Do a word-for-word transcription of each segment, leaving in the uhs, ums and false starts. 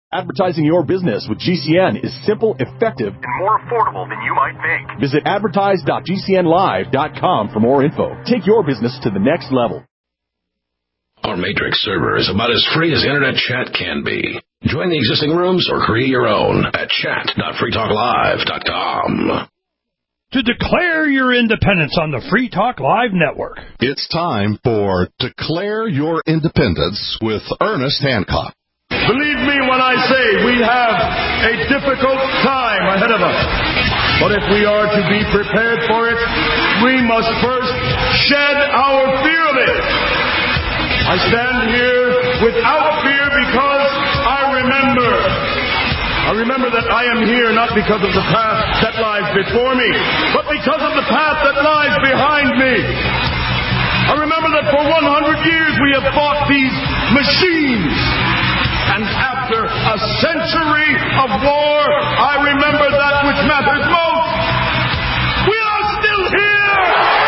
Advertising your business with G C N is simple, effective, and more affordable than you might think. Visit advertise dot g c n live dot com for more info. Take your business to the next level. Our Matrix server is about as free as internet chat can be. Join the existing rooms or create your own at chat dot free talk live dot com. To declare your independence on the Free Talk Live network. It's time for Declare Your Independence with Ernest Hancock. Believe me when I say we have a difficult time ahead of us. But if we are to be prepared for it, we must first shed our fear of it. I stand here without fear because I remember. I remember that I am here not because of the path that lies before me, but because of the path that lies behind me. I remember that for one hundred years we have fought these machines. And after a century of war, I remember that which matters most. We are still here!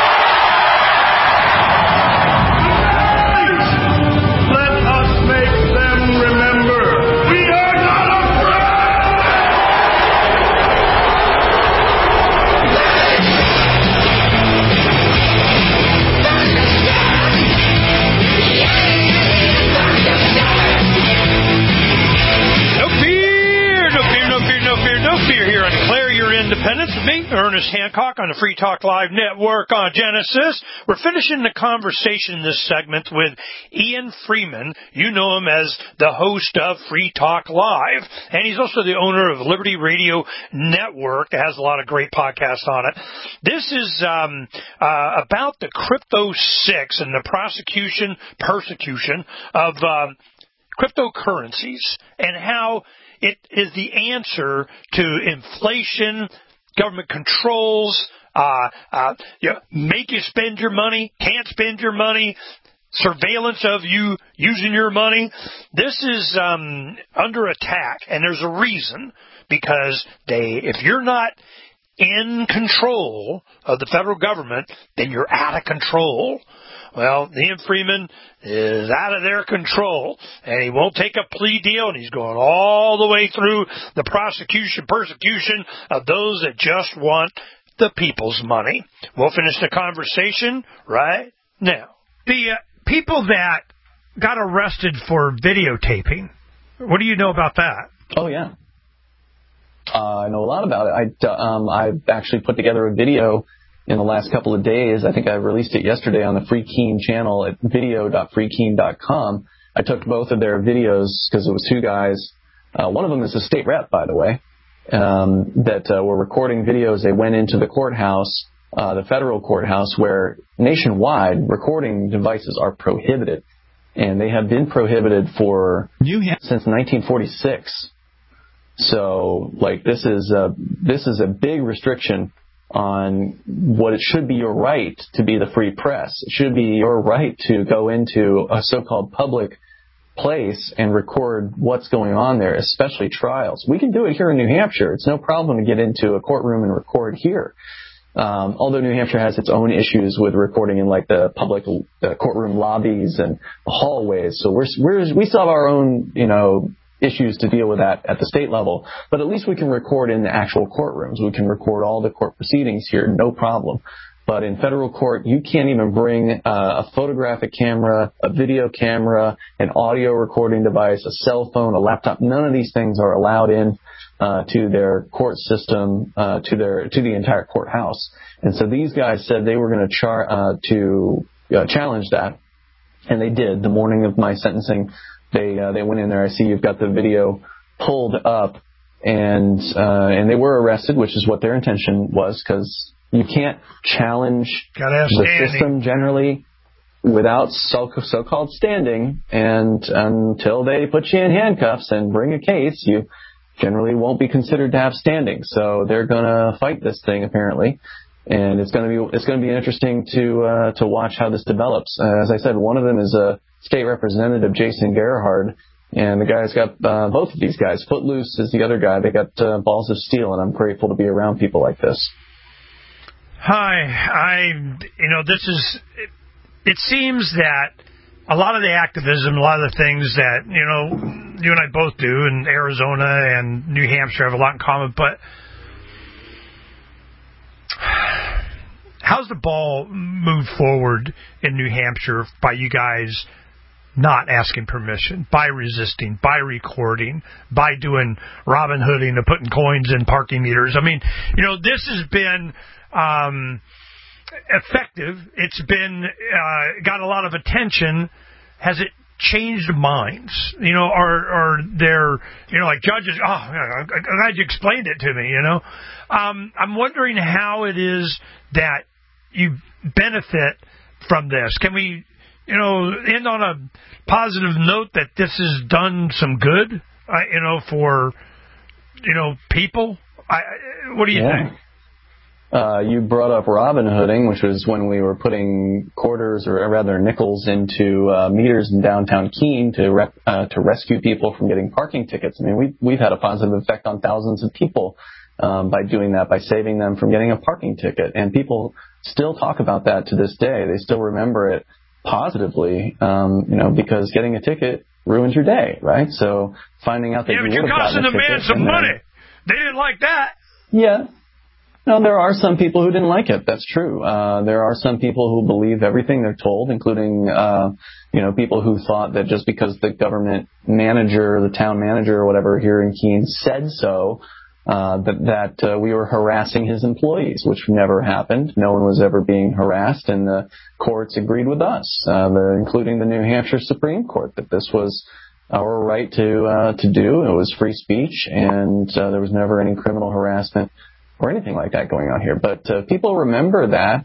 Let us make them remember. We are not Here on Declare Your Independence with me, Ernest Hancock, on the Free Talk Live Network on Genesis. We're finishing the conversation in this segment with Ian Freeman. You know him as the host of Free Talk Live, and he's also the owner of Liberty Radio Network that has a lot of great podcasts on it. This is um, uh, about the Crypto Six and the prosecution, persecution of um, cryptocurrencies and how it is the answer to inflation, government controls, uh, uh, you know, make you spend your money, can't spend your money, surveillance of you using your money. This is um, under attack, and there's a reason, because they, if you're not in control of the federal government, then you're out of control. Well, Ian Freeman is out of their control, and he won't take a plea deal, and he's going all the way through the prosecution, persecution of those that just want the people's money. We'll finish the conversation right now. The uh, people that got arrested for videotaping, what do you know about that? Oh, yeah. Uh, I know a lot about it. I, um, I've actually put together a video in the last couple of days. I think I released it yesterday on the Free Keene channel at video dot free keene dot com. I took both of their videos because it was two guys. Uh, one of them is a state rep, by the way, um, that uh, were recording videos. They went into the courthouse, uh, the federal courthouse, where nationwide recording devices are prohibited. And they have been prohibited for since nineteen forty-six. So, like, this is a, this is a big restriction on what it should be your right to be the free press. It should be your right to go into a so-called public place and record what's going on there, especially trials. We can do it here in New Hampshire. It's no problem to get into a courtroom and record here. Um, although New Hampshire has its own issues with recording in like the public uh, courtroom lobbies and the hallways. So we're, we're, we still have our own, you know, issues to deal with that at the state level, but at least we can record in the actual courtrooms. We can record all the court proceedings here, no problem. But in federal court, you can't even bring uh, a photographic camera, a video camera, an audio recording device, a cell phone, a laptop. None of these things are allowed in uh, to their court system, uh, to their to the entire courthouse. And so these guys said they were going to char- uh, to uh, challenge that, and they did. The morning of my sentencing, They uh, they went in there. I see you've got the video pulled up, and uh, and they were arrested, which is what their intention was, because you can't challenge the standing. System generally without so, so-called standing, and until they put you in handcuffs and bring a case, you generally won't be considered to have standing. So they're going to fight this thing apparently, and it's going to be it's going to be interesting to uh, to watch how this develops. Uh, as I said, one of them is a State Representative Jason Gerhard, and the guy's got uh, both of these guys. Footloose is the other guy. They got uh, balls of steel, and I'm grateful to be around people like this. Hi, I, you know, this is, it, it seems that a lot of the activism, a lot of the things that, you know, you and I both do, and Arizona and New Hampshire have a lot in common, but how's the ball moved forward in New Hampshire by you guys not asking permission, by resisting, by recording, by doing Robin Hooding and putting coins in parking meters? I mean, you know, this has been um, effective. It's been uh, got a lot of attention. Has it changed minds? You know, are are there, you know, like judges? Oh, I'm glad you explained it to me. You know, um, I'm wondering how it is that you benefit from this. Can we, you know, end on a positive note that this has done some good, uh, you know, for, you know, people? I, what do you yeah. think? Uh, you brought up Robin Hooding, which was when we were putting quarters, or rather nickels, into uh, meters in downtown Keene to rep, uh, to rescue people from getting parking tickets. I mean, we, we've had a positive effect on thousands of people um, by doing that, by saving them from getting a parking ticket. And people still talk about that to this day. They still remember it positively, um, you know, because getting a ticket ruins your day, right? So finding out that yeah, you but you're would have costing gotten a the man ticket some and then, money. They didn't like that. Yeah. No, there are some people who didn't like it. That's true. Uh, there are some people who believe everything they're told, including, uh, you know, people who thought that just because the government manager, the town manager or whatever here in Keene said so, uh, that, that uh, we were harassing his employees, which never happened. No one was ever being harassed, and the courts agreed with us, uh, the, including the New Hampshire Supreme Court, that this was our right to, uh, to do. It was free speech, and uh, there was never any criminal harassment or anything like that going on here. But uh, people remember that,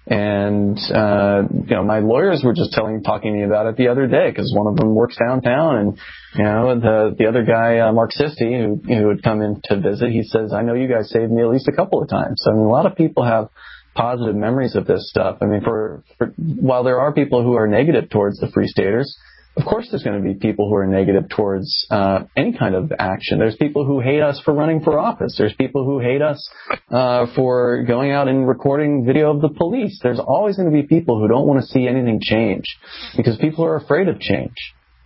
and uh, you know, my lawyers were just telling, talking to me about it the other day, because one of them works downtown, and you know, the the other guy, uh, Mark Sisti, who who would come in to visit, he says, "I know you guys saved me at least a couple of times." So I mean, a lot of people have positive memories of this stuff. I mean, for, for while there are people who are negative towards the Free Staters, of course there's going to be people who are negative towards uh, any kind of action. There's people who hate us for running for office. There's people who hate us uh, for going out and recording video of the police. There's always going to be people who don't want to see anything change, because people are afraid of change.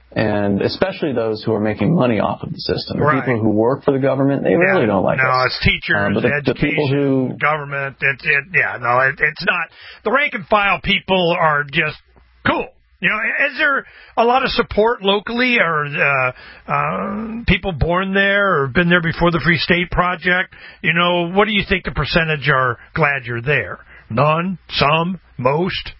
And especially those who are making money off of the system. Right. The people who work for the government, they yeah. really don't like no, us. No, it's teachers, uh, but the, education, the people who, government. It's it, yeah, no, it, it's not. The rank and file people are just cool. You know, is there a lot of support locally, or uh, uh, people born there or been there before the Free State Project? You know, what do you think the percentage are glad you're there? None? Some? Most?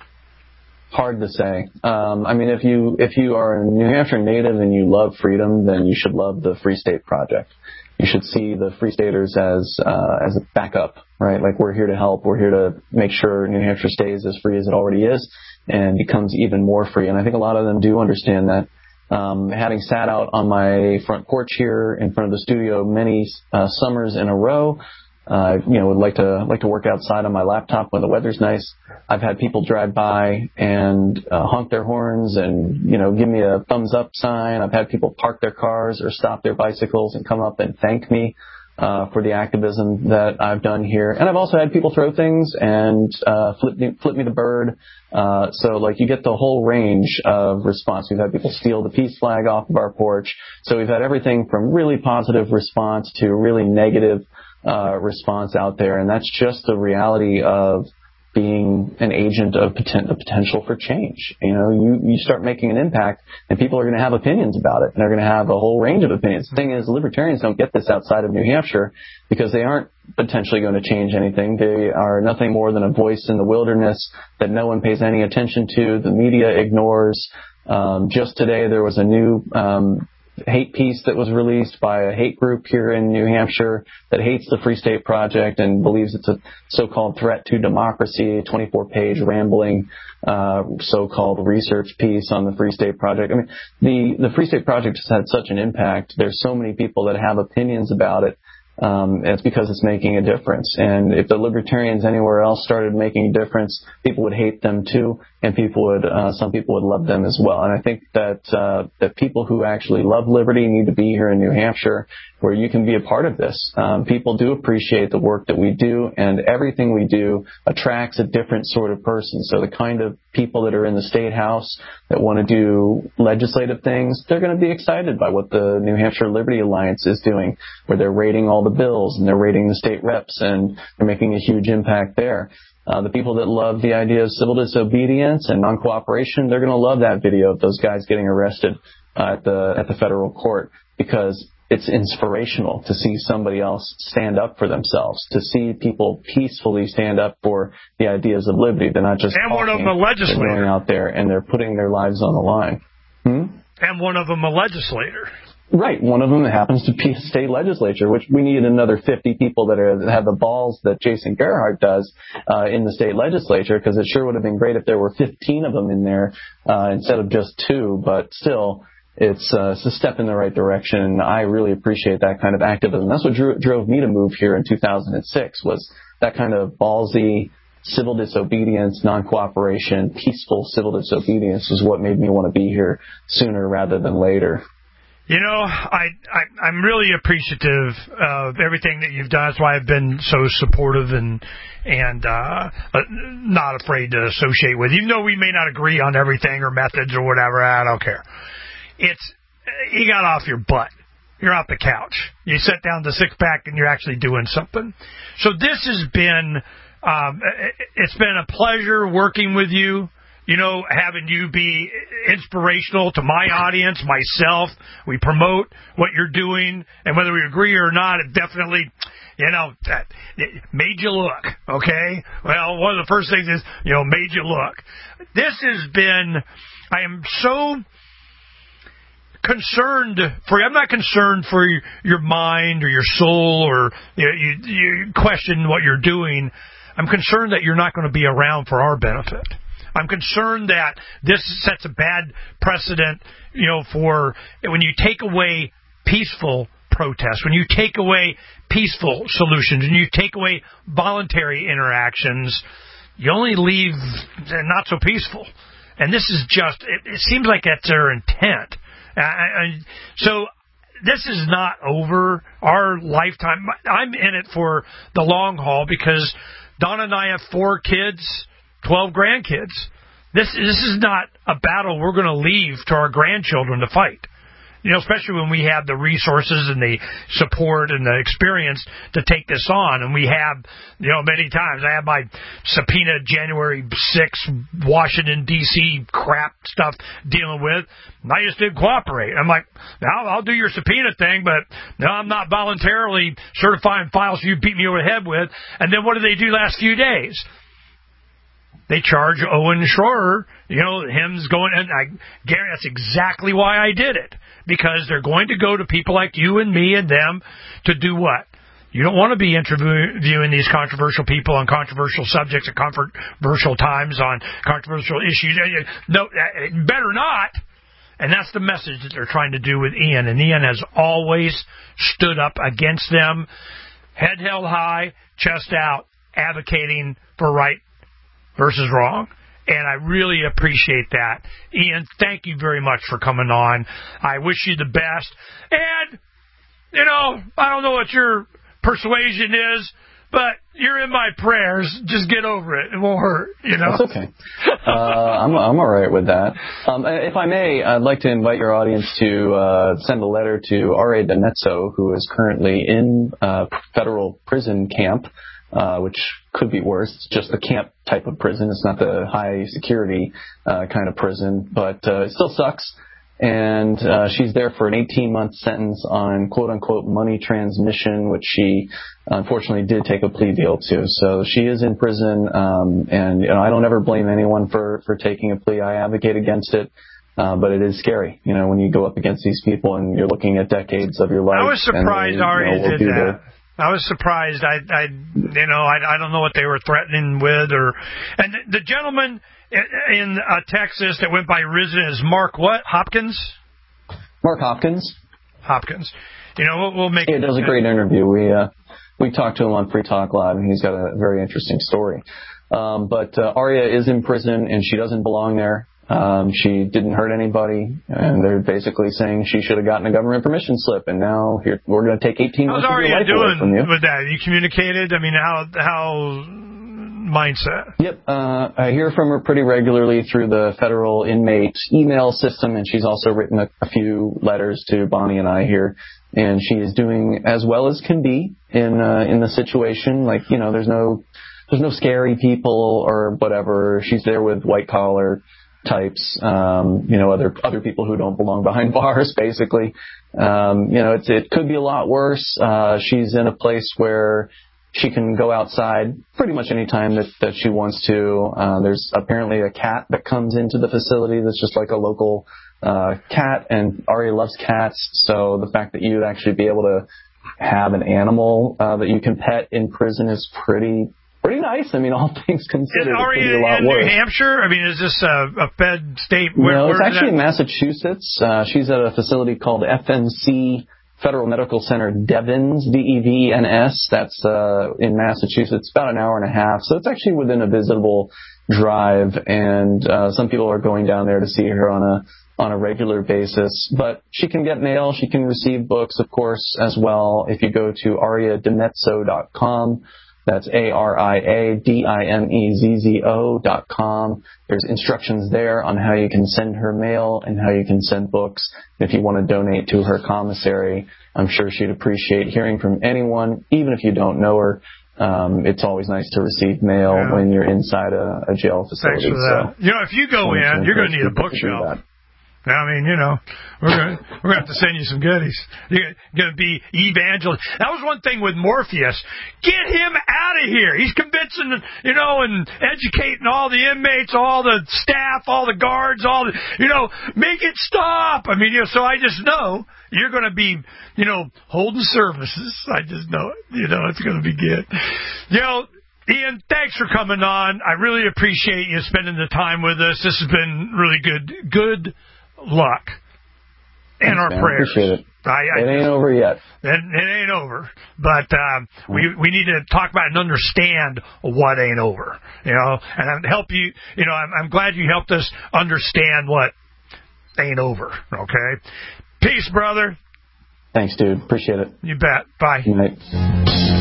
Hard to say. Um, I mean, if you if you are a New Hampshire native and you love freedom, then you should love the Free State Project. You should see the Free Staters as uh, as a backup, right? Like, we're here to help. We're here to make sure New Hampshire stays as free as it already is and becomes even more free. And I think a lot of them do understand that. Um, having sat out on my front porch here in front of the studio many uh, summers in a row, uh, you know, would like to like to work outside on my laptop when the weather's nice. I've had people drive by and uh, honk their horns and, you know, give me a thumbs up sign. I've had people park their cars or stop their bicycles and come up and thank me uh, for the activism that I've done here. And I've also had people throw things and uh, flip me, flip me the bird. Uh, so, like, you get the whole range of response. We've had people steal the peace flag off of our porch. So we've had everything from really positive response to really negative uh, response out there. And that's just the reality of being an agent of poten- the potential for change. You know, you, you start making an impact, and people are going to have opinions about it, and they're going to have a whole range of opinions. The thing is, libertarians don't get this outside of New Hampshire because they aren't potentially going to change anything. They are nothing more than a voice in the wilderness that no one pays any attention to. The media ignores. Um, just today, there was a new um, hate piece that was released by a hate group here in New Hampshire that hates the Free State Project and believes it's a so-called threat to democracy, a twenty-four page rambling uh, so-called research piece on the Free State Project. I mean, the, the Free State Project has had such an impact. There's so many people that have opinions about it. Um, it's because it's making a difference. And if the libertarians anywhere else started making a difference, people would hate them too. and people would, uh, some people would love them as well. And I think that, uh, that people who actually love liberty need to be here in New Hampshire, where you can be a part of this. Um, people do appreciate the work that we do, and everything we do attracts a different sort of person. So the kind of people that are in the State House that want to do legislative things, they're going to be excited by what the New Hampshire Liberty Alliance is doing, where they're rating all the bills and they're rating the state reps, and they're making a huge impact there. Uh, the people that love the idea of civil disobedience and non-cooperation, they're going to love that video of those guys getting arrested uh, at the at the federal court, because it's inspirational to see somebody else stand up for themselves, to see people peacefully stand up for the ideas of liberty. They're not just and talking, one of them a legislator. They're going out there and they're putting their lives on the line. Hmm? And one of them a legislator. Right. One of them happens to be a state legislature, which we need another fifty people that, are, that have the balls that Jason Gerhardt does uh, in the state legislature, because it sure would have been great if there were fifteen of them in there uh, instead of just two. But still, it's, uh, it's a step in the right direction. I really appreciate that kind of activism. That's what drew, drove me to move here in two thousand six, was that kind of ballsy civil disobedience, non-cooperation, peaceful civil disobedience is what made me want to be here sooner rather than later. You know, I, I, I'm really appreciative of everything that you've done. That's why I've been so supportive and and uh, not afraid to associate with you. Even though we may not agree on everything or methods or whatever, I don't care. It's you got off your butt. You're off the couch. You sit down the six-pack and you're actually doing something. So this has been, um, it's been a pleasure working with you. You know, having you be inspirational to my audience, myself. We promote what you're doing, and whether we agree or not, it definitely, you know, that, it made you look, okay? Well, one of the first things is, you know, made you look. This has been, I am so concerned for you. I'm not concerned for your mind or your soul, or you, you, you question what you're doing. I'm concerned that you're not going to be around for our benefit. I'm concerned that this sets a bad precedent, you know, for when you take away peaceful protests, when you take away peaceful solutions, when you take away voluntary interactions, you only leave not so peaceful. And this is just, it, it seems like that's their intent. Uh, I, so this is not over our lifetime. I'm in it for the long haul, because Donna and I have four kids, twelve grandkids. This this is not a battle we're going to leave to our grandchildren to fight. You know, especially when we have the resources and the support and the experience to take this on. And we have, you know, many times. I have my subpoena January sixth, Washington, D C crap stuff dealing with. And I just didn't cooperate. I'm like, I'll, I'll do your subpoena thing, but no, I'm not voluntarily certifying files you beat me over the head with. And then what did they do last few days? They charge Owen Schroer, you know, him's going, and I guarantee that's exactly why I did it. Because they're going to go to people like you and me and them to do what? You don't want to be interviewing these controversial people on controversial subjects at controversial times on controversial issues. No, better not. And that's the message that they're trying to do with Ian. And Ian has always stood up against them, head held high, chest out, advocating for right versus wrong. And I really appreciate that. Ian, thank you very much for coming on. I wish you the best. And, you know, I don't know what your persuasion is, but you're in my prayers. Just get over it. It won't hurt, you know? That's okay. Uh, I'm, I'm all right with that. Um, if I may, I'd like to invite your audience to uh, send a letter to R A Donetso, who is currently in uh, federal prison camp. Uh, which could be worse. It's just the camp type of prison. It's not the high security uh, kind of prison, but uh, it still sucks. And uh, she's there for an eighteen month sentence on quote unquote money transmission, which she unfortunately did take a plea deal to. So she is in prison, um, and you know, I don't ever blame anyone for for taking a plea. I advocate against it. Uh, but it is scary, you know, when you go up against these people and you're looking at decades of your life. I was surprised and, Ari you know, did that. Their, I was surprised. I, I, you know, I, I don't know what they were threatening with, or, and the, the gentleman in, in uh, Texas that went by resident is Mark what? Hopkins? Mark Hopkins. Hopkins. You know, we'll, we'll make. He does a great interview. We uh, we talked to him on Free Talk Live, and he's got a very interesting story. Um, but uh, Aria is in prison, and she doesn't belong there. Um, she didn't hurt anybody, and they're basically saying she should have gotten a government permission slip, and now here we're going to take eighteen months of your life away from you. How's Aria doing with that? You communicated? I mean, how how mindset? Yep, uh, I hear from her pretty regularly through the federal inmate email system, and she's also written a, a few letters to Bonnie and I here, and she is doing as well as can be in uh, in the situation. Like, you know, there's no there's no scary people or whatever. She's there with white collar types, um, you know, other other people who don't belong behind bars, basically. Um, you know, it's, it could be a lot worse. Uh, she's in a place where she can go outside pretty much any time that, that she wants to. Uh, there's apparently a cat that comes into the facility that's just like a local uh, cat, and Aria loves cats, so the fact that you'd actually be able to have an animal uh, that you can pet in prison is pretty Pretty nice. I mean, all things considered, is Aria it could be a lot in worse. New Hampshire? I mean, is this a, a Fed state? Where, no, it's where actually in that? Massachusetts. Uh, she's at a facility called F M C Federal Medical Center Devens, D E V N S. That's uh, in Massachusetts, about an hour and a half. So it's actually within a visitable drive, and uh, some people are going down there to see her on a on a regular basis. But she can get mail. She can receive books, of course, as well. If you go to aria dimezzo dot com. That's A R I A D I M E Z Z O dot com. There's instructions there on how you can send her mail and how you can send books. If you want to donate to her commissary, I'm sure she'd appreciate hearing from anyone, even if you don't know her. Um, it's always nice to receive mail yeah. when you're inside a, a jail facility. Thanks for that. So, you know, if you go in, you're going to need a bookshelf. I mean, you know, we're going we're going to have to send you some goodies. You're going to be evangelist. That was one thing with Morpheus. Get him out of here. He's convincing, you know, and educating all the inmates, all the staff, all the guards, all the, you know, make it stop. I mean, you know, so I just know you're going to be, you know, holding services. I just know it. You know, it's going to be good. You know, Ian, thanks for coming on. I really appreciate you spending the time with us. This has been really good. Good luck in Thanks, our man. prayers. Appreciate it. I, I, it ain't over yet. It, it ain't over, but um, we we need to talk about and understand what ain't over. You know, and help you. You know, I'm, I'm glad you helped us understand what ain't over. Okay, peace, brother. Thanks, dude. Appreciate it. You bet. Bye. Good night.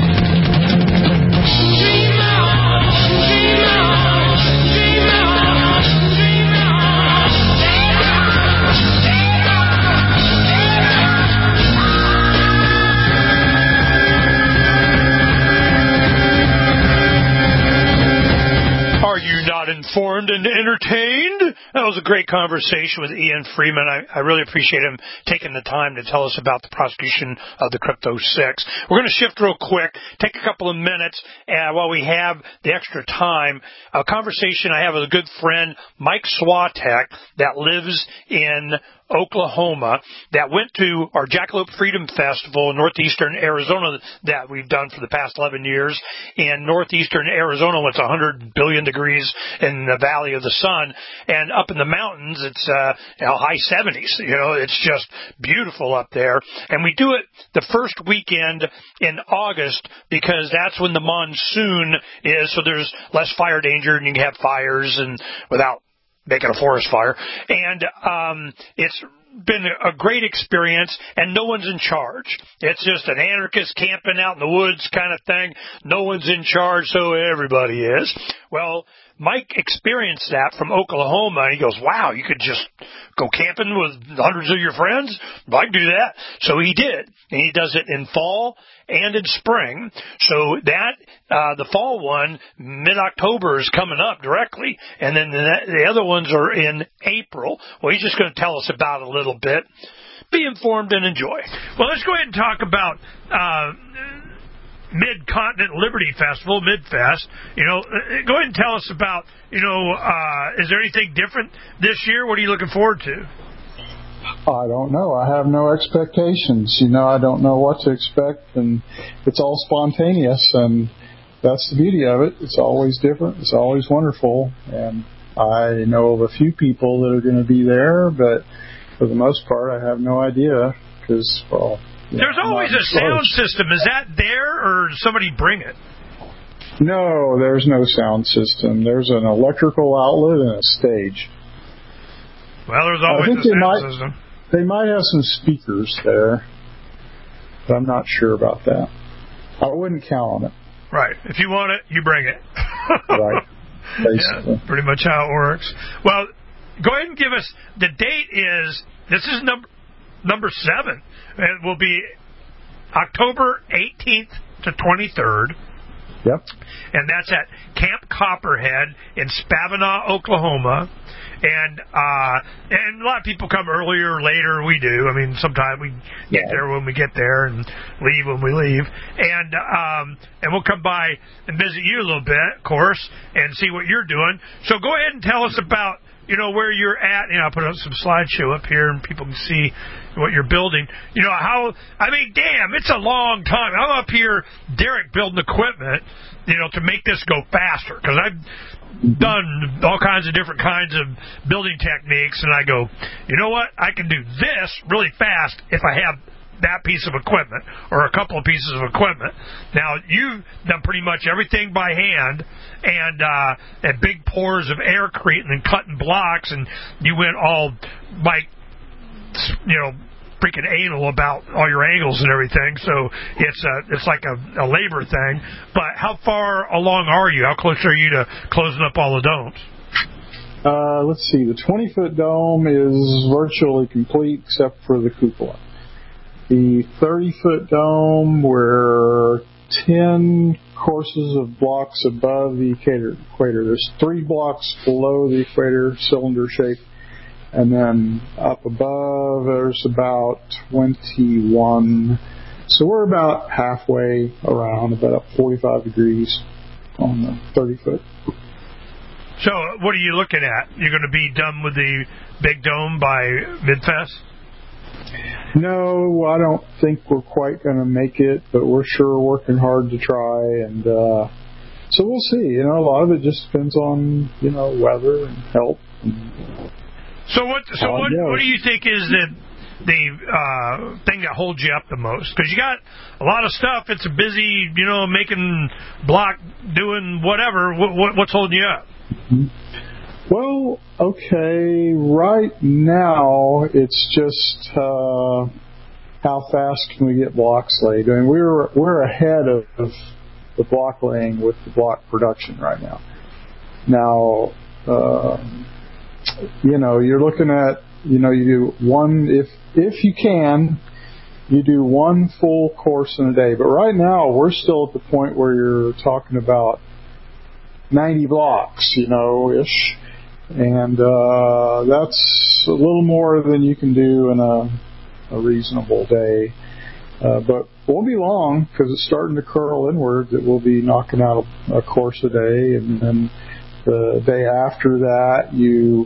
Informed and entertained. That was a great conversation with Ian Freeman. I, I really appreciate him taking the time to tell us about the prosecution of the Crypto Six. We're going to shift real quick, take a couple of minutes, and while we have the extra time, a conversation I have with a good friend, Mike Swatek, that lives in Oklahoma, that went to our Jackalope Freedom Festival in northeastern Arizona that we've done for the past eleven years. In northeastern Arizona, it's one hundred billion degrees in the Valley of the Sun, and up in the mountains, it's uh, you know, high seventies. You know, it's just beautiful up there. And we do it the first weekend in August because that's when the monsoon is, so there's less fire danger and you can have fires and without making a forest fire. And um, it's been a great experience, and no one's in charge. It's just an anarchist camping out in the woods kind of thing. No one's in charge, so everybody is. Well, Mike experienced that from Oklahoma, and he goes, wow, you could just go camping with hundreds of your friends? I can do that. So he did, and he does it in fall and in spring. So that, uh, the fall one, mid-October is coming up directly, and then the, the other ones are in April. Well, he's just going to tell us about it a little bit. Be informed and enjoy. Well, let's go ahead and talk about uh, Mid-Continent Liberty Festival, MidFest. You know, go ahead and tell us about, you know, uh, is there anything different this year? What are you looking forward to? I don't know. I have no expectations. You know, I don't know what to expect, and it's all spontaneous, and that's the beauty of it. It's always different. It's always wonderful, and I know of a few people that are going to be there, but for the most part, I have no idea because, well, there's always a sound system. Is that there, or does somebody bring it? No, there's no sound system. There's an electrical outlet and a stage. Well, there's always a sound might, system. They might have some speakers there, but I'm not sure about that. I wouldn't count on it. Right. If you want it, you bring it. Right. Basically. Yeah, pretty much how it works. Well, go ahead and give us, the date is, this is number number seven. It will be October eighteenth to twenty-third. Yep. And that's at Camp Copperhead in Spavinaw, Oklahoma. And uh, and a lot of people come earlier or later. We do. I mean, sometimes we get yeah. there when we get there and leave when we leave. And um, and we'll come by and visit you a little bit, of course, and see what you're doing. So go ahead and tell us about, you know, where you're at. You know, I'll put up some slideshow up here and people can see what you're building. You know, how, I mean, damn, it's a long time. I'm up here, Derek, building equipment, you know, to make this go faster. Because I've done all kinds of different kinds of building techniques, and I go, you know what? I can do this really fast if I have that piece of equipment or a couple of pieces of equipment. Now, you've done pretty much everything by hand and uh, at big pours of aircrete and then cutting blocks, and you went all like, you know, freaking anal about all your angles and everything. So it's a, it's like a, a labor thing. But how far along are you? How close are you to closing up all the domes? Uh, let's see. The twenty-foot dome is virtually complete except for the cupola. The thirty-foot dome, we're ten courses of blocks above the equator. There's three blocks below the equator, cylinder shape, and then up above there's about twenty-one. So we're about halfway around, about forty-five degrees on the thirty-foot. So what are you looking at? You're going to be done with the big dome by Midfest? No, I don't think we're quite going to make it, but we're sure working hard to try, and uh, so we'll see. You know, a lot of it just depends on, you know, weather and help. And so what? So what? What do you think is the the uh, thing that holds you up the most? Because you got a lot of stuff. It's a busy, you know, making block, doing whatever. What, what, what's holding you up? Mm-hmm. Well, okay, right now it's just uh, how fast can we get blocks laid. I mean, we're we're ahead of, of the block laying with the block production right now. Now, uh, you know, you're looking at, you know, you do one, if if you can, you do one full course in a day. But right now we're still at the point where you're talking about ninety blocks, you know, ish. And uh, that's a little more than you can do in a, a reasonable day. Uh, but it won't be long because it's starting to curl inward that we'll be knocking out a, a course a day. And then the day after that, you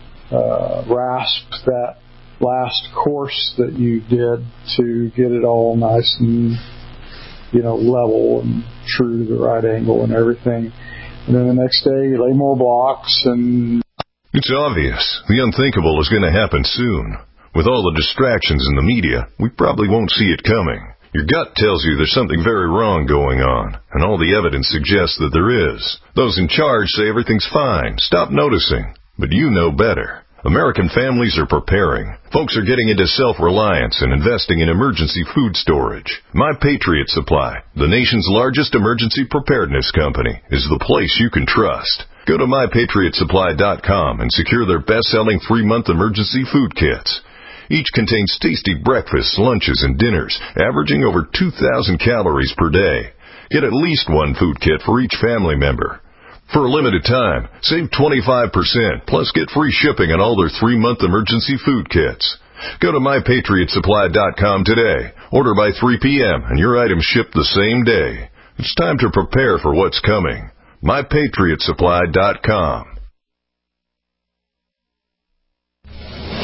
uh, rasp that last course that you did to get it all nice and, you know, level and true to the right angle and everything. And then the next day, you lay more blocks and... It's obvious. The unthinkable is going to happen soon. With all the distractions in the media, we probably won't see it coming. Your gut tells you there's something very wrong going on, and all the evidence suggests that there is. Those in charge say everything's fine. Stop noticing. But you know better. American families are preparing. Folks are getting into self-reliance and investing in emergency food storage. My Patriot Supply, the nation's largest emergency preparedness company, is the place you can trust. Go to my patriot supply dot com and secure their best-selling three-month emergency food kits. Each contains tasty breakfasts, lunches, and dinners, averaging over two thousand calories per day. Get at least one food kit for each family member. For a limited time, save twenty-five percent, plus get free shipping on all their three-month emergency food kits. Go to my patriot supply dot com today. Order by three p.m. and your items ship the same day. It's time to prepare for what's coming. my patriot supply dot com.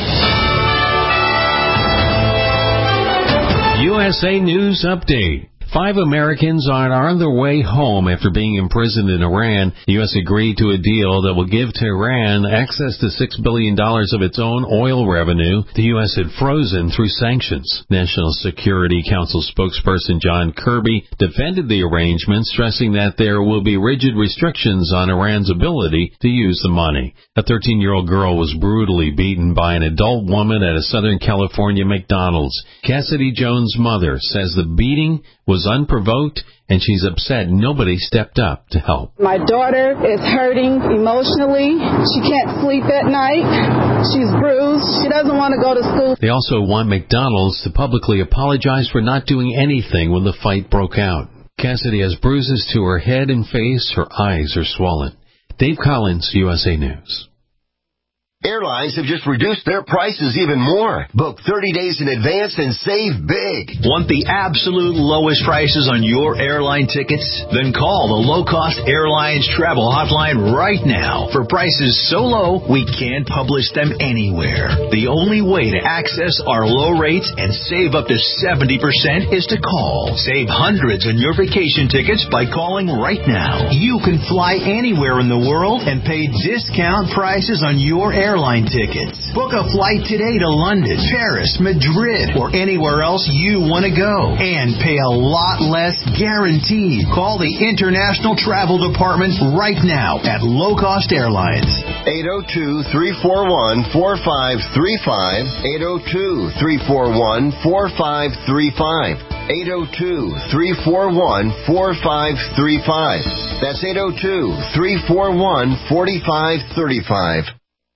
U S A News Update. five Americans are on their way home after being imprisoned in Iran. The U S agreed to a deal that will give Tehran access to six billion dollars of its own oil revenue the U S had frozen through sanctions. National Security Council spokesperson John Kirby defended the arrangement, stressing that there will be rigid restrictions on Iran's ability to use the money. A thirteen-year-old girl was brutally beaten by an adult woman at a Southern California McDonald's. Cassidy Jones' mother says the beating was unprovoked, and she's upset nobody stepped up to help. My daughter is hurting emotionally. She can't sleep at night. She's bruised. She doesn't want to go to school. They also want McDonald's to publicly apologize for not doing anything when the fight broke out. Cassidy has bruises to her head and face. Her eyes are swollen. Dave Collins, U S A News. Airlines have just reduced their prices even more. Book thirty days in advance and save big. Want the absolute lowest prices on your airline tickets? Then call the Low Cost Airlines Travel Hotline right now for prices so low we can't publish them anywhere. The only way to access our low rates and save up to seventy percent is to call. Save hundreds on your vacation tickets by calling right now. You can fly anywhere in the world and pay discount prices on your airline Airline tickets. Book a flight today to London, Paris, Madrid, or anywhere else you want to go, and pay a lot less guaranteed. Call the International Travel Department right now at Low Cost Airlines. eight oh two, three four one, four five three five, eight oh two, three four one, four five three five, eight oh two, three four one, four five three five. That's eight oh two, three four one, four five three five.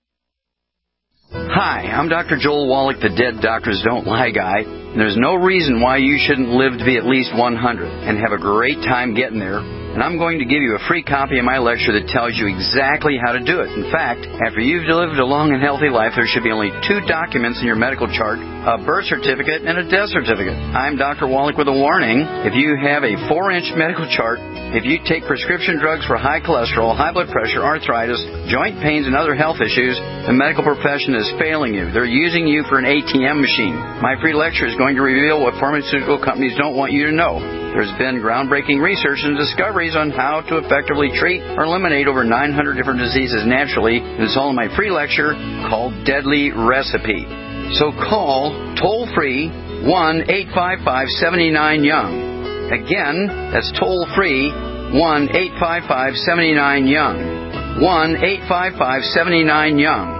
Hi, I'm Doctor Joel Wallach, the Dead Doctors Don't Lie guy, and there's no reason why you shouldn't live to be at least one hundred and have a great time getting there. And I'm going to give you a free copy of my lecture that tells you exactly how to do it. In fact, after you've lived a long and healthy life, there should be only two documents in your medical chart, a birth certificate and a death certificate. I'm Doctor Wallach with a warning. If you have a four-inch medical chart, if you take prescription drugs for high cholesterol, high blood pressure, arthritis, joint pains, and other health issues, the medical profession is failing you. They're using you for an A T M machine. My free lecture is going to reveal what pharmaceutical companies don't want you to know. There's been groundbreaking research and discoveries on how to effectively treat or eliminate over nine hundred different diseases naturally. And it's all in my free lecture called Deadly Recipe. So call toll-free one eight five five, seven nine, young. Again, that's toll-free one eight five five, seven nine, young. one eight five five, seven nine, young.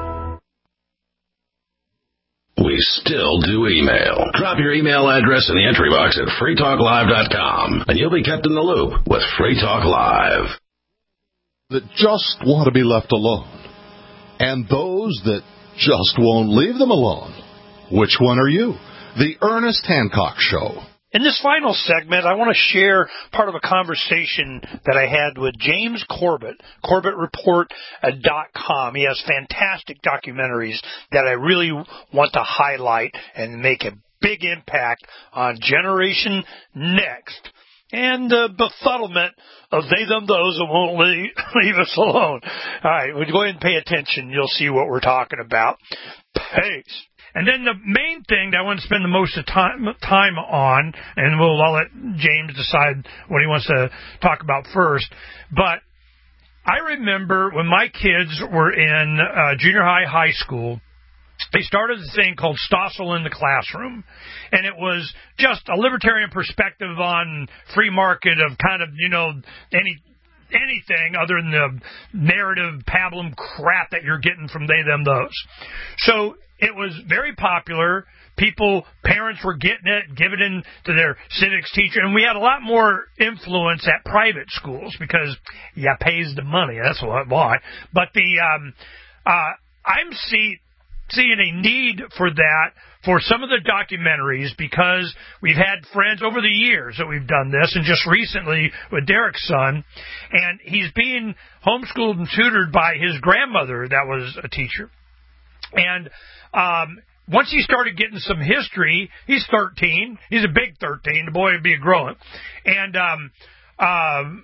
We still do email. Drop your email address in the entry box at free talk live dot com, and you'll be kept in the loop with Free Talk Live. That just want to be left alone, and those that just won't leave them alone. Which one are you? The Ernest Hancock Show. In this final segment, I want to share part of a conversation that I had with James Corbett, Corbett Report dot com. He has fantastic documentaries that I really want to highlight and make a big impact on Generation Next and the befuddlement of they, them, those that won't leave, leave us alone. All right, we'll go ahead and pay attention. You'll see what we're talking about. Peace. And then the main thing that I want to spend the most of time, time on, and we'll I'll let James decide what he wants to talk about first, but I remember when my kids were in uh, junior high, high school, they started a thing called Stossel in the Classroom, and it was just a libertarian perspective on free market of kind of, you know, any anything other than the narrative pablum crap that you're getting from they, them, those. So it was very popular. People, parents were getting it, giving it to their civics teacher. And we had a lot more influence at private schools because, yeah, pays the money. That's what why. But the um, uh, I'm see, seeing a need for that for some of the documentaries because we've had friends over the years that we've done this, and just recently with Derek's son, and he's being homeschooled and tutored by his grandmother that was a teacher. And um, once he started getting some history, he's thirteen. He's a big thirteen. The boy would be growing. And um, um,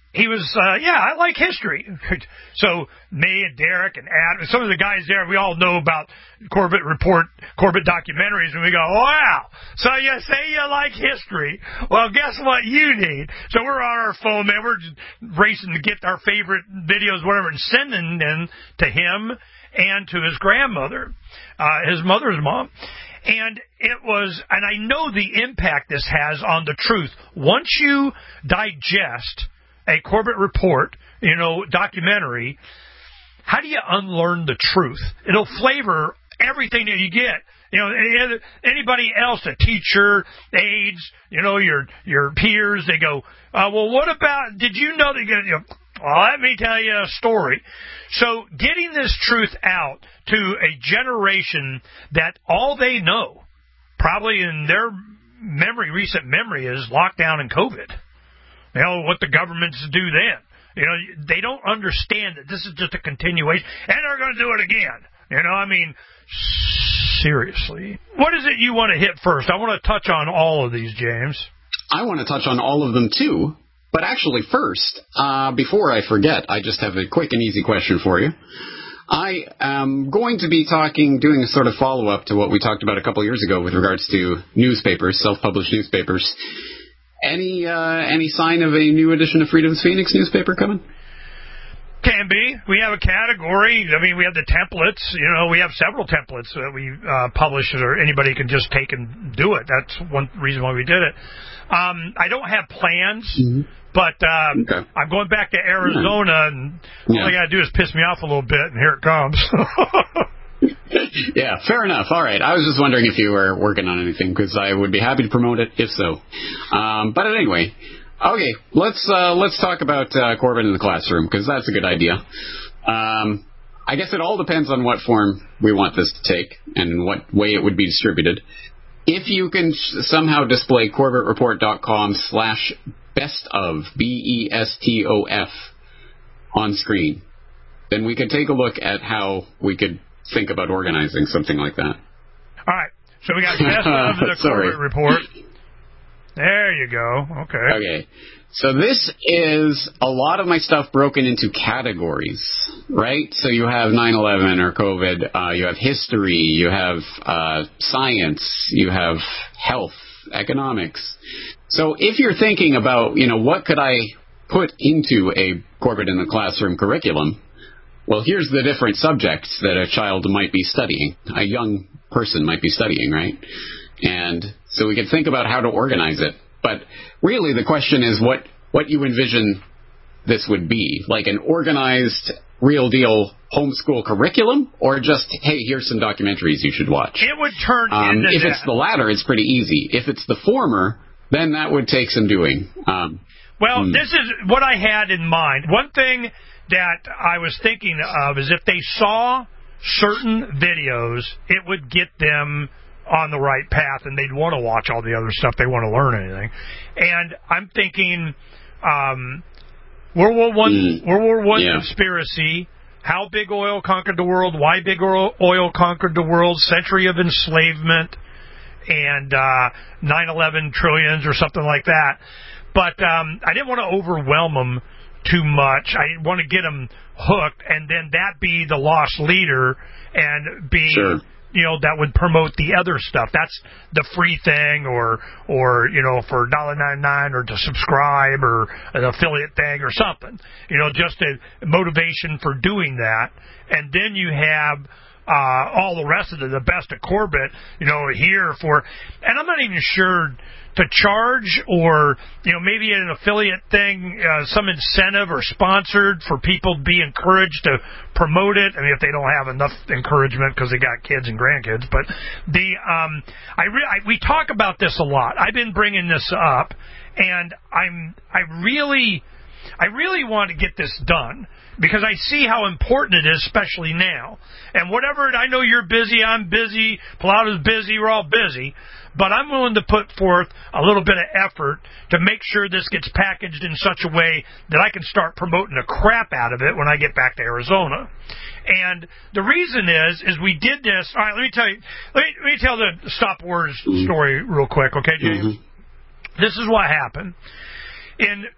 he was, uh, yeah, I like history. So me and Derek and Adam, some of the guys there, we all know about Corbett Report, Corbett documentaries, and we go, wow, so you say you like history. Well, guess what you need? So we're on our phone, man. We're just racing to get our favorite videos, whatever, and sending them to him and to his grandmother, uh, his mother's mom. And it was, and I know the impact this has on the truth. Once you digest a Corbett Report, you know, documentary, how do you unlearn the truth? It'll flavor everything that you get. You know, anybody else, a teacher, aides, you know, your your peers, they go, uh, well, what about, did you know that, you know, well, let me tell you a story. So getting this truth out to a generation that all they know, probably in their memory, recent memory, is lockdown and COVID. You know, what the governments do then. You know, they don't understand that this is just a continuation, and they're going to do it again. You know, I mean, seriously. What is it you want to hit first? I want to touch on all of these, James. I want to touch on all of them, too. But actually, first, uh, before I forget, I just have a quick and easy question for you. I am going to be talking, doing a sort of follow-up to what we talked about a couple years ago with regards to newspapers, self-published newspapers. Any uh, any sign of a new edition of Freedom's Phoenix newspaper coming? Can be. We have a category. I mean, we have the templates. You know, we have several templates that we uh, publish, or anybody can just take and do it. That's one reason why we did it. Um, I don't have plans, mm-hmm. but um, okay. I'm going back to Arizona, yeah. and yeah. all I got to do is piss me off a little bit, and here it comes. Yeah, fair enough. All right. I was just wondering if you were working on anything, because I would be happy to promote it if so. Um, but anyway, okay, let's uh, let's talk about uh, Corbett in the classroom, because that's a good idea. Um, I guess it all depends on what form we want this to take and what way it would be distributed. If you can somehow display corbett report dot com slash best of, B E S T O F, on screen, then we could take a look at how we could think about organizing something like that. All right. So we got best of the Corbett Report. There you go. Okay. Okay. So this is a lot of my stuff broken into categories, right? So you have nine eleven or COVID, uh, you have history, you have uh, science, you have health, economics. So if you're thinking about, you know, what could I put into a Corbett in the Classroom curriculum, well, here's the different subjects that a child might be studying, a young person might be studying, right? And so we could think about how to organize it. But really the question is what, what you envision this would be, like an organized, real-deal homeschool curriculum, or just, hey, here's some documentaries you should watch? It would turn um, into If that. it's the latter, it's pretty easy. If it's the former, then that would take some doing. Um, well, hmm. this is what I had in mind. One thing that I was thinking of is if they saw certain videos, it would get them on the right path, and they'd want to watch all the other stuff. They want to learn anything. And I'm thinking um, World War One, mm. World War One yeah. conspiracy, how big oil conquered the world, why big oil, oil conquered the world, century of enslavement, and uh, nine eleven trillions or something like that. But um, I didn't want to overwhelm them too much. I want to get them hooked, and then that be the lost leader and be... Sure. You know, that would promote the other stuff. That's the free thing, or, or you know, for one dollar ninety-nine, or to subscribe, or an affiliate thing, or something. You know, just a motivation for doing that. And then you have uh, all the rest of the, the best of Corbett, you know, here for, and I'm not even sure to charge, or, you know, maybe an affiliate thing, uh, some incentive or sponsored for people to be encouraged to promote it. I mean, if they don't have enough encouragement because they got kids and grandkids. But the um, I, re- I we talk about this a lot. I've been bringing this up, and I'm I really I really want to get this done, because I see how important it is, especially now. And whatever, I know you're busy, I'm busy, Palauto's busy, we're all busy, but I'm willing to put forth a little bit of effort to make sure this gets packaged in such a way that I can start promoting the crap out of it when I get back to Arizona. And the reason is, is we did this, all right, let me tell you, let me, let me tell the Stop Wars story real quick, okay, James? Mm-hmm. This is what happened. In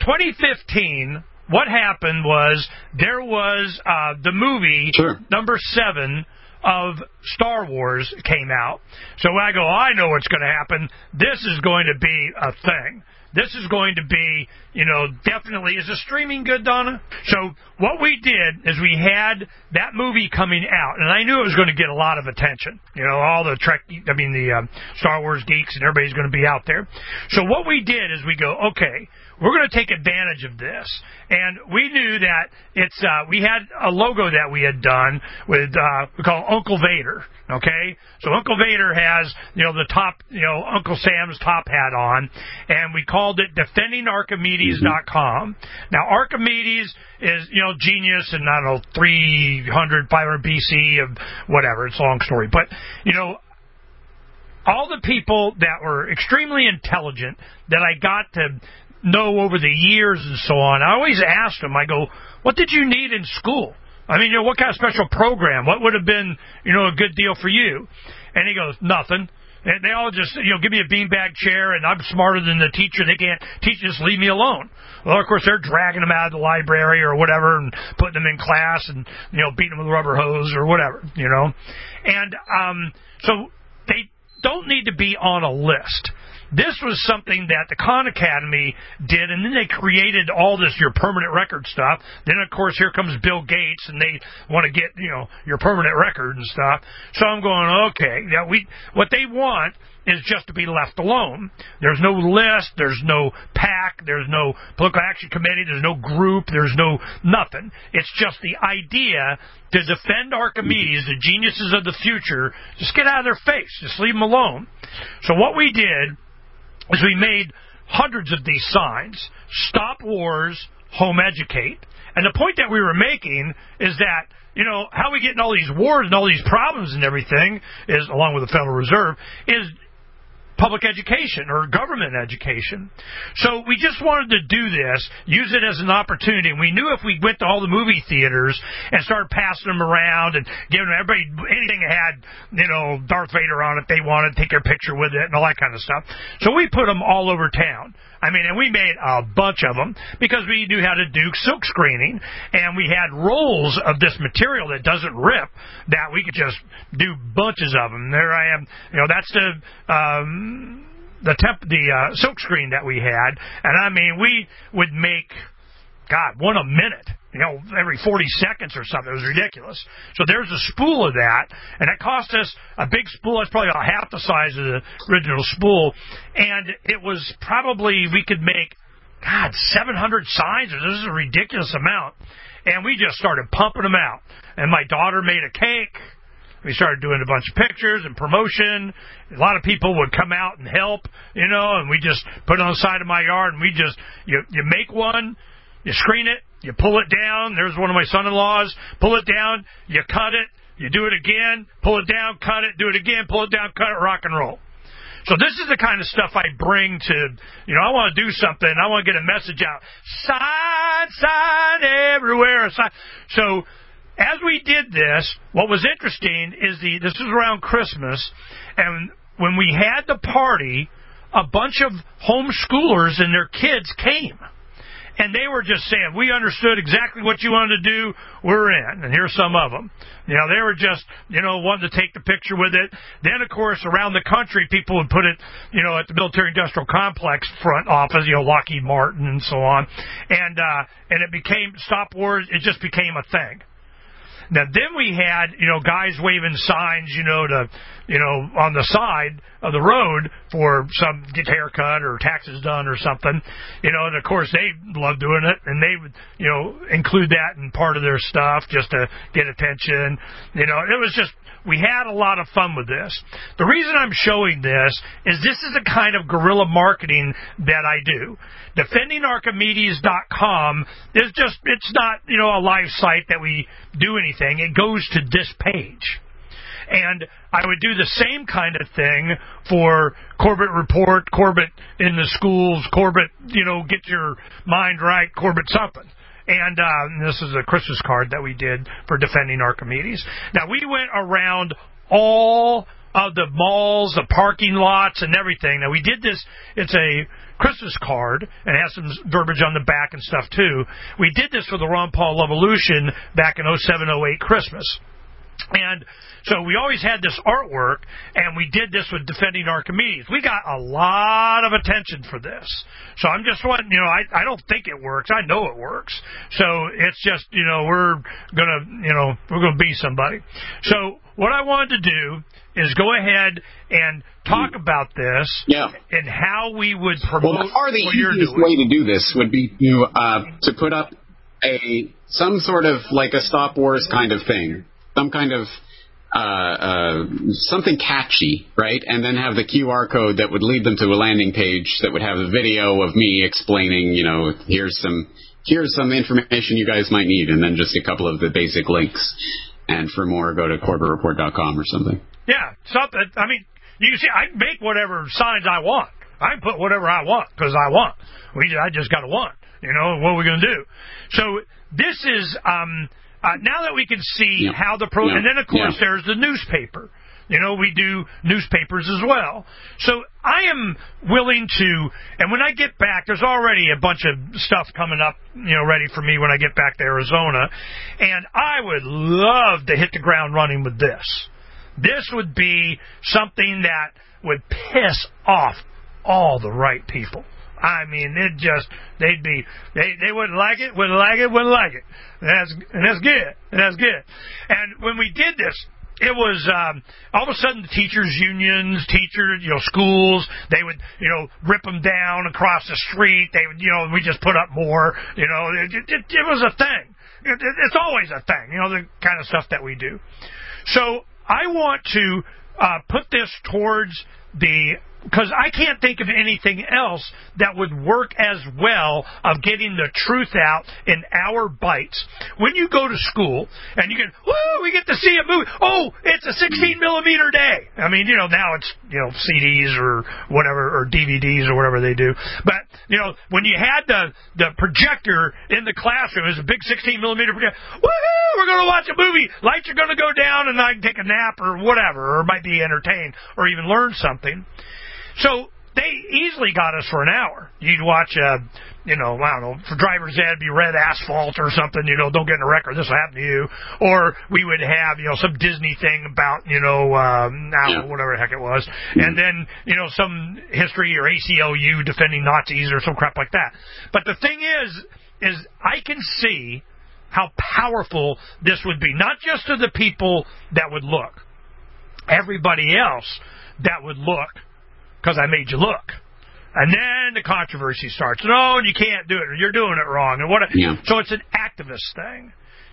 twenty fifteen, what happened was there was uh, the movie sure. number seven of Star Wars came out. So I go, I know what's going to happen. This is going to be a thing. This is going to be, you know, definitely. Is the streaming good, Donna? So what we did is we had that movie coming out, and I knew it was going to get a lot of attention. You know, all the Trek, I mean, the um, Star Wars geeks and everybody's going to be out there. So what we did is we go, okay, we're going to take advantage of this. And we knew that it's, uh, we had a logo that we had done with, uh, we call Uncle Vader. Okay? So Uncle Vader has, you know, the top, you know, Uncle Sam's top hat on, and we called it defending archimedes dot com. Mm-hmm. Now, Archimedes is, you know, genius and, I don't know, three hundred, five hundred B C of whatever. It's a long story. But, you know, all the people that were extremely intelligent that I got to know over the years and so on, I always asked them, I go, what did you need in school? I mean, you know, what kind of special program? What would have been, you know, a good deal for you? And he goes, nothing. And they all just, you know, give me a beanbag chair, and I'm smarter than the teacher. They can't teach, just leave me alone. Well, of course, they're dragging them out of the library or whatever and putting them in class and, you know, beating them with a rubber hose or whatever, you know. And um, so they don't need to be on a list. This was something that the Khan Academy did, and then they created all this, your permanent record stuff. Then, of course, here comes Bill Gates, and they want to get, you know, your permanent record and stuff. So I'm going, okay, yeah, we, what they want is just to be left alone. There's no list, there's no PAC, there's no political action committee, there's no group, there's no nothing. It's just the idea to defend Archimedes, the geniuses of the future. Just get out of their face. Just leave them alone. So what we did is we made hundreds of these signs. Stop wars, home educate. And the point that we were making is that, you know, how we get in all these wars and all these problems and everything is, along with the Federal Reserve, is public education or government education. So we just wanted to do this, use it as an opportunity. And we knew if we went to all the movie theaters and started passing them around and giving everybody anything that had, you know, Darth Vader on it, they wanted to take their picture with it and all that kind of stuff. So we put them all over town. I mean, and we made a bunch of them because we knew how to do silk screening, and we had rolls of this material that doesn't rip that we could just do bunches of them. There I am. You know, that's the um, the temp, the uh, silk screen that we had, and I mean, we would make, God, one a minute. You know, every forty seconds or something. It was ridiculous. So there's a spool of that, and it cost us a big spool. It's probably about half the size of the original spool, and it was probably, we could make, God, seven hundred signs. This is a ridiculous amount. And we just started pumping them out. And my daughter made a cake. We started doing a bunch of pictures and promotion. A lot of people would come out and help, you know, and we just put it on the side of my yard, and we just, you, you make one, you screen it, you pull it down. There's one of my son-in-laws. Pull it down, you cut it, you do it again, pull it down, cut it, do it again, pull it down, cut it, rock and roll. So this is the kind of stuff I bring to, you know, I want to do something. I want to get a message out. Sign, sign everywhere. Sign. So as we did this, what was interesting is the, this was around Christmas, and when we had the party, a bunch of homeschoolers and their kids came. And they were just saying, we understood exactly what you wanted to do, we're in. And here's some of them. You know, they were just, you know, wanting to take the picture with it. Then, of course, around the country, people would put it, you know, at the military-industrial complex front office, you know, Lockheed Martin and so on. And, uh, and it became, Stop Wars, it just became a thing. Now, then we had, you know, guys waving signs, you know, to, you know, on the side of the road for some get haircut or taxes done or something, you know, and of course they love doing it, and they would, you know, include that in part of their stuff just to get attention. You know, it was just, we had a lot of fun with this. The reason I'm showing this is this is the kind of guerrilla marketing that I do. defending archimedes dot com is just, it's not, you know, a live site that we do anything. It goes to this page. And I would do the same kind of thing for Corbett Report, Corbett in the schools, Corbett, you know, get your mind right, Corbett something. And uh, this is a Christmas card that we did for Defending Archimedes. Now, we went around all of the malls, the parking lots, and everything. Now, we did this. It's a Christmas card and has some verbiage on the back and stuff too. We did this for the Ron Paul Revolution back in oh seven oh eight Christmas. And so we always had this artwork, and we did this with Defending Archimedes. We got a lot of attention for this. So I'm just wanting, you know, I, I don't think it works. I know it works. So it's just, you know, we're going to, you know, we're going to be somebody. So what I wanted to do is go ahead and talk about this yeah. and how we would promote well, or the what you're easiest doing. way to do this would be to uh, to put up a some sort of like a Stop Wars kind of thing, some kind of uh, uh, something catchy, right? And then have the Q R code that would lead them to a landing page that would have a video of me explaining, you know, here's some here's some information you guys might need, and then just a couple of the basic links. And for more, go to Corbett Report dot com or something. Yeah, something. I mean, you see, I can make whatever signs I want. I can put whatever I want because I want. We, I just got to want. You know, what are we going to do? So this is um, uh, now that we can see yeah. how the pro, yeah. and then of course yeah. there's the newspaper. You know, we do newspapers as well. So I am willing to, and when I get back, there's already a bunch of stuff coming up, you know, ready for me when I get back to Arizona, and I would love to hit the ground running with this. This would be something that would piss off all the right people. I mean, it just, they'd be, they, they wouldn't like it, wouldn't like it, wouldn't like it. And that's, and that's good. And that's good. And when we did this, it was, um, all of a sudden the teachers' unions, teachers, you know, schools, they would, you know, rip them down across the street. They would, you know, we just put up more, you know, it, it, it was a thing. It, it, it's always a thing, you know, the kind of stuff that we do. So I want to uh, put this towards the, because I can't think of anything else that would work as well of getting the truth out in our bites. When you go to school and you can, woo, we get to see a movie. Oh, it's a sixteen millimeter day. I mean, you know, now it's, you know, C Ds or whatever, or D V Ds or whatever they do. But, you know, when you had the, the projector in the classroom, it was a big sixteen millimeter projector. Woohoo, we're going to watch a movie. Lights are going to go down and I can take a nap or whatever, or might be entertained or even learn something. So they easily got us for an hour. You'd watch, uh, you know, I don't know, for driver's ed, it'd be Red Asphalt or something, you know, don't get in a wreck or this will happen to you. Or we would have, you know, some Disney thing about, you know, um, I don't know, whatever the heck it was. And then, you know, some history or A C L U defending Nazis or some crap like that. But the thing is, is I can see how powerful this would be. Not just to the people that would look. Everybody else that would look. Because I made you look. And then the controversy starts. No, you can't do it. Or you're doing it wrong. And what? Yeah. So it's an activist thing.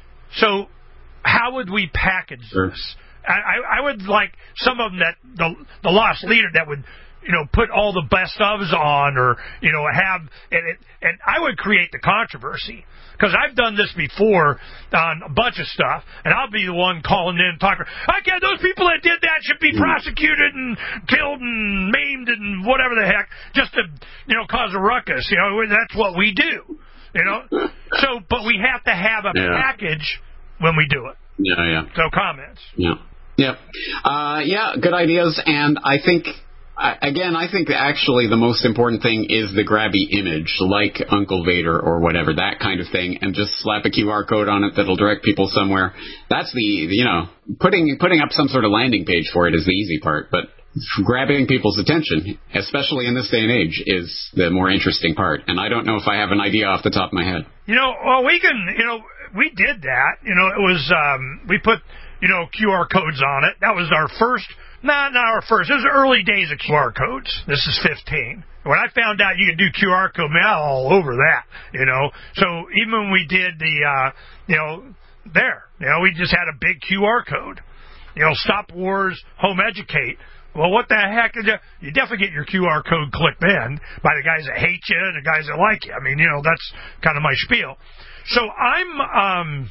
So how would we package sure. this? I, I would like some of them that the the lost leader that would, you know, put all the best ofs on, or, you know, have, and it, and I would create the controversy. Because I've done this before on a bunch of stuff, and I'll be the one calling in, talking, I can't, those people that did that should be prosecuted and killed and maimed and whatever the heck, just to, you know, cause a ruckus. You know, that's what we do. You know? So, but we have to have a yeah. package when we do it. Yeah, yeah. So comments. Yeah. Yeah. Uh, yeah, good ideas, and I think... I, again, I think actually the most important thing is the grabby image, like Uncle Vader or whatever, that kind of thing, and just slap a Q R code on it that'll direct people somewhere. That's the, you know, putting putting up some sort of landing page for it is the easy part, but grabbing people's attention, especially in this day and age, is the more interesting part. And I don't know if I have an idea off the top of my head. You know, well, we can, you know, we did that. You know, it was, um, we put, you know, Q R codes on it. That was our first... Not, not our first. It was the early days of Q R codes. This is fifteen. When I found out you could do Q R code, man, I was all over that, you know. So even when we did the, uh, you know, there, you know, we just had a big Q R code. You know, Stop Wars, Home Educate. Well, what the heck? Did you, you definitely get your Q R code clicked in by the guys that hate you and the guys that like you. I mean, you know, that's kind of my spiel. So I'm, um...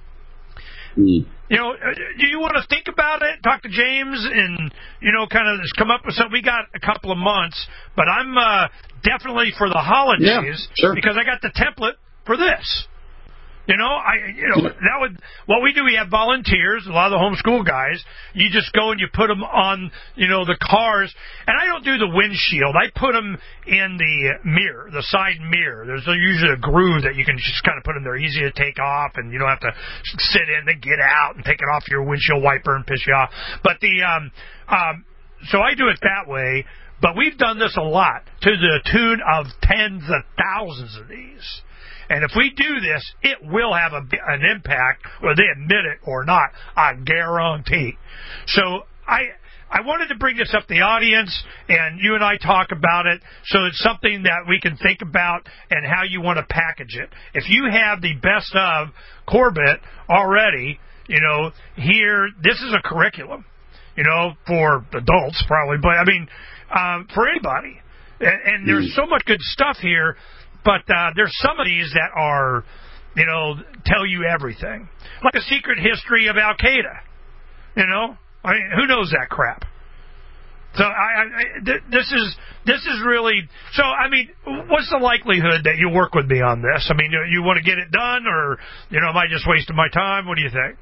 Mm. You know, do you want to think about it, talk to James, and, you know, kind of just come up with something? We got a couple of months, but I'm uh, definitely for the holidays, yeah, sure. because I got the template for this. You know, I you know that would what we do. We have volunteers. A lot of the homeschool guys. You just go and you put them on, you know, the cars. And I don't do the windshield. I put them in the mirror, the side mirror. There's usually a groove that you can just kind of put in there, easy to take off, and you don't have to sit in and get out and take it off your windshield wiper and piss you off. But the um, um, so I do it that way. But we've done this a lot to the tune of tens of thousands of these. And if we do this, it will have a, an impact, whether they admit it or not, I guarantee. So I I wanted to bring this up to the audience, and you and I talk about it, so it's something that we can think about and how you want to package it. If you have the best of Corbett already, you know, here, this is a curriculum, you know, for adults probably, but I mean, um, for anybody. And, and there's so much good stuff here. But uh, there's some of these that are, you know, tell you everything. Like a secret history of Al-Qaeda. You know? I mean, who knows that crap? So I, I th- this is this is really... So, I mean, what's the likelihood that you work with me on this? I mean, you, you want to get it done, or, you know, am I just wasting my time? What do you think?